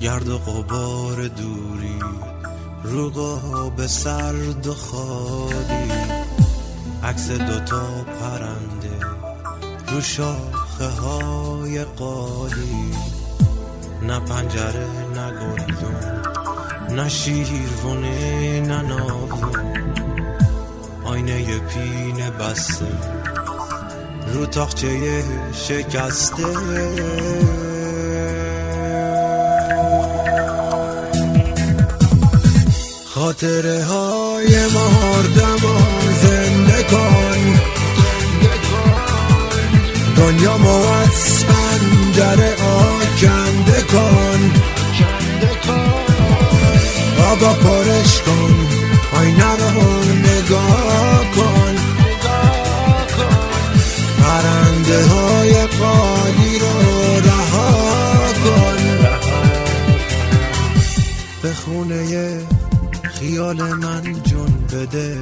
گرد و غبار دوری رو قاب سرد و خالی، عکس دوتا پرنده رو شاخه های قالی، نه پنجره نه گلدون نه شیروونه نه ناوون، آینه پینه بسته رو تاقچه شکسته، خاطره های مردم و زنده کن، دنیا مو از پنجره آکنده کن، آبا پرش کن، آینه رو نگاه کن، پرنده های قالی رو رها کن، به خونه خیال من جون بده،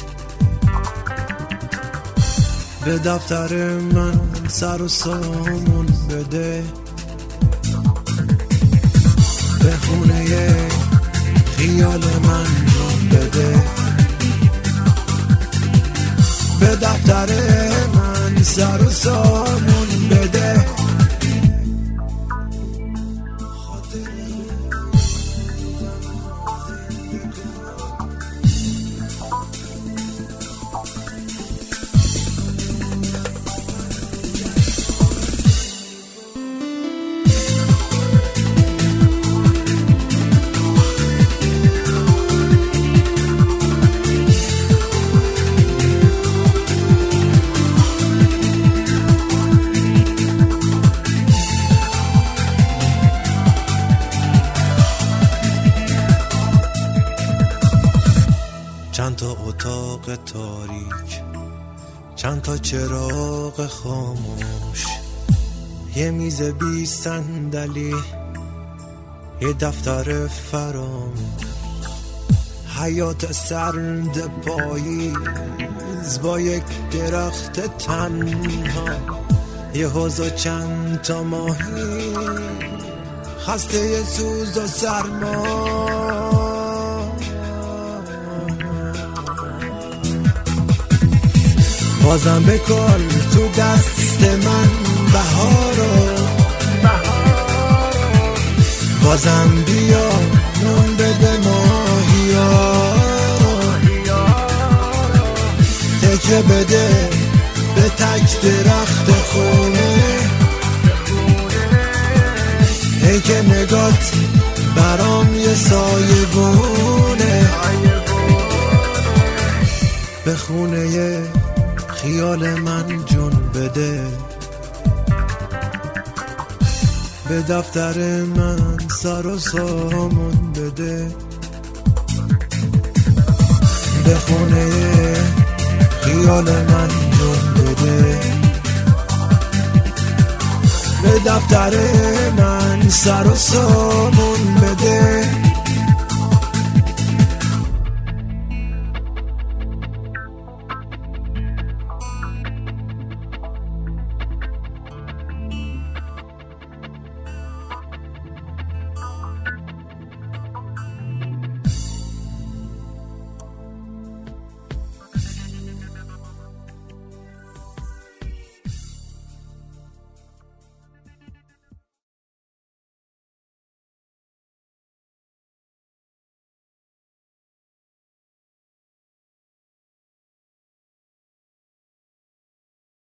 به دفتر من سر و سامون بده، به خونه خیال من جون بده، به دفتر من سر و سامون بده. چند تا اتاق تاریک، چند تا چراغ خاموش، یه میز بی صندلی، یه دفتر فراموش، حیات سرد پاییز با یک درخت تنها، یه حوض و چند تا ماهی، خسته ی سوز و سرما، بازم بکن تو دست من بهارو، بازم بیا نون بده ماهیا، تکه بده به تک درخت خونه، ای که نگات برام یه سایه بونه، به خونه خیال من جون بده، به دفتر من سر و سامون بده، به خونه خیال من جون بده، به دفتر من سر و سامون بده.